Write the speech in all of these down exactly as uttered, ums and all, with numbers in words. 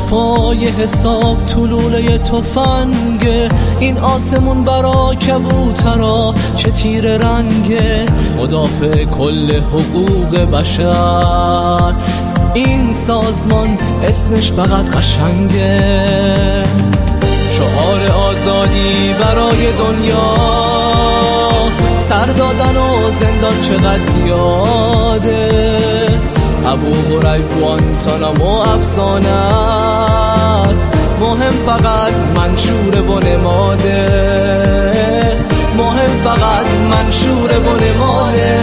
صفای حساب تو لوله تفنگه. این آسمون برا کبوترا چه تیر رنگه. مدافع کل حقوق بشر این سازمان اسمش فقط قشنگه. شعار آزادی برای دنیا، سر دادن و زندان چقدر زیاده. ابو غریب گوانتانامو افسانه است، مهم فقط منشور و نماده. مهم فقط منشور و نماده.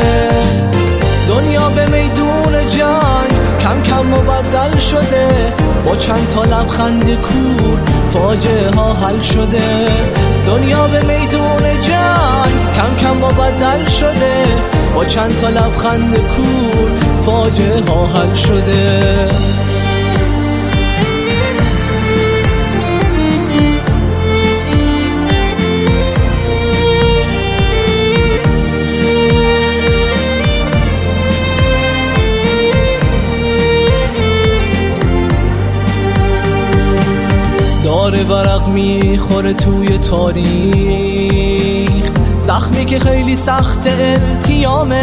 دنیا به میدون جنگ کم کم مبدل شده، با چند تا لبخند کور فاجعه ها حل شده. دنیا به میدون جنگ کم کم مبدل شده، با چند تا لبخند کور فاجعه ها حل شده. داره ورق میخوره توی تاریخ، زخمی که خیلی سخت التیامش.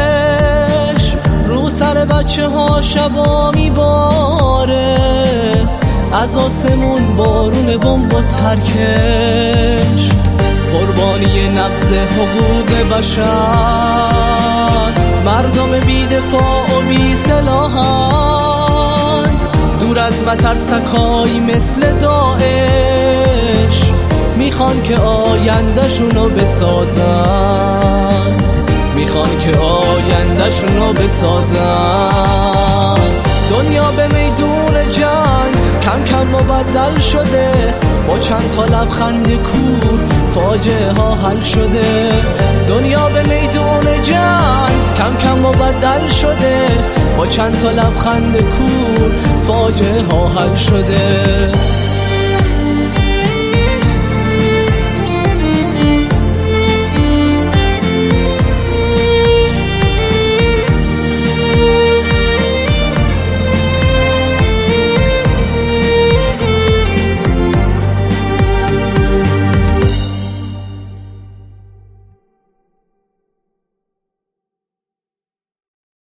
رو سر بچه ها شبا میباره، از آسمون بارون بمب و ترکش. قربانی نقض حقوق بشر، مردم بی دفاع و بی سلاحن، دور از مترسکایی مثل داعش. میخوان که آینده‌شونو بسازن، میخوان که آینده‌شونو بسازن. دنیا به میدون جنگ کم کم مبدل شده، با چند تا لبخند کور فاجعه ها حل شده. دنیا به میدون جنگ کم کم مبدل شده، با چند تا لبخند کور فاجعه ها حل شده.